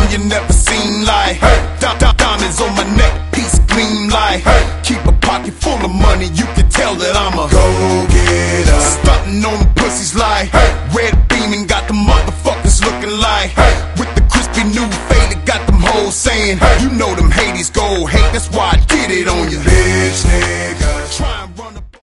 you never seen like diamonds on my neck, piece gleam like keep a pocket full of money, you can tell that I'm a go-getter. Stuntin' on the pussies like red beaming, got the motherfuckers looking like with the crispy new fade, got them hoes saying, you know